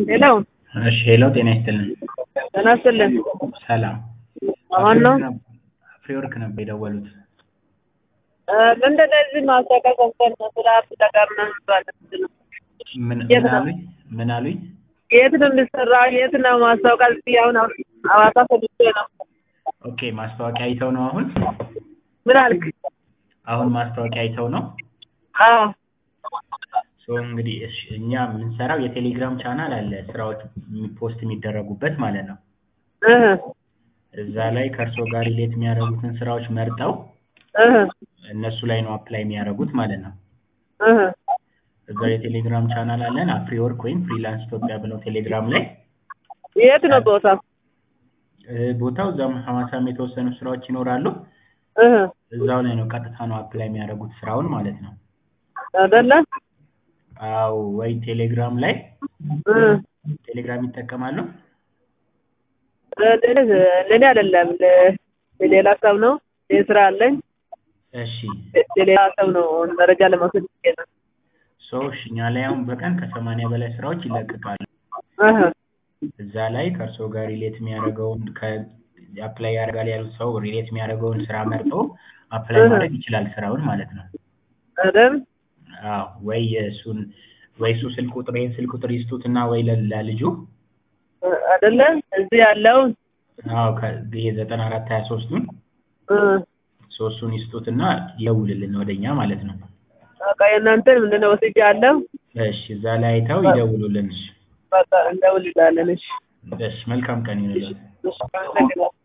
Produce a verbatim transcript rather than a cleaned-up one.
ሄሎ እሺ ሄሎ ጤና ይስጥልን። ጤና ይስጥልን። ሰላም አማን ነው? አፍሪወርክ ነበር የደወሉት። ምንድን ነው እዚህ ማስታወቂያ ሰምተን ነው ስለ ሀብት ተጋርና ማለት ነው። ምን የት ምን ነው? አሉኝ ምን አሉኝ? የት ነው የሚሰራው? የት ነው ማስታወቂያ? እስኪ አሁን ሐዋሳ ፈልጌ ነው። ኦኬ ማስታወቂያ አይተው ነው አሁን? ምን አልክ? አሁን ማስታወቂያ አይተው ነው? አዎ ሶ እንግዲህ እሺ እኛ የምንሰራው የቴሌግራም ቻናል አለ ስራዎች ፖስት የሚደረጉበት ማለት ነው። እህ እዛ ላይ ከእርሶ ጋር ሪሌት የሚያደርጉትን ስራዎች መርጠው እህ እነሱ ላይ ነው አፕላይ የሚያደርጉት ማለት ነው። እህ እዛ የቴሌግራም ቻናል አለን አፍሪወርክ ወይም ፍሪላንስ ኢትዮጵያ ብለው ቴሌግራም ላይ የት ነው ቦታው? እ ቦታው እዛም ሐዋሳም የተወሰኑ ስራዎች ይኖራሉ። እህ እዛው ላይ ነው ቀጥታ ነው አፕላይ የሚያደርጉት ስራውን ማለት ነው። አይደለ? አዎ ወይ ቴሌግራም ላይ እህ ቴሌግራም ይጠቀማሉ? ለኔ አይደለም ለሌላ ሰው ነው። የስራ አለኝ። እሺ ለሌላ ሰው ነው መረጃ ለመውሰድ ነው። ሶ እሺ እኛ ላይ አሁን በቀን ከሰማንያ በላይ ስራዎች ይለቀቃሉ። እህ እዛ ላይ ከእርሶ ጋር ሪሌት የሚያደርገውን ከአፕላይ ያደርጋል ያሉት ሰው ሪሌት የሚያደርገውን ስራ መርጦ አፕላይ ማድረግ ይችላል ስራውን ማለት ነው። አይደል? አዎ ወይ እሱን ወይ እሱ ስልክ ቁጥር ይሄን ስልክ ቁጥር ይስጡትና ወይ ለልጁ አይደለ? እዚህ ያለውን አዎ ከዚህ ዘጠና አራት ሀያ ሶስቱን እህ ሶስቱን ይስጡትና ይደውልልን ወደኛ ማለት ነው። በቃ የእናንተን ምንድን ነው ወስጃለሁ። እሺ እዛ ላይ አይተው ይደውሉልን። እሺ በቃ እንደውልላለን። እሺ እሺ መልካም ቀን ይሁንልዎት። እሺ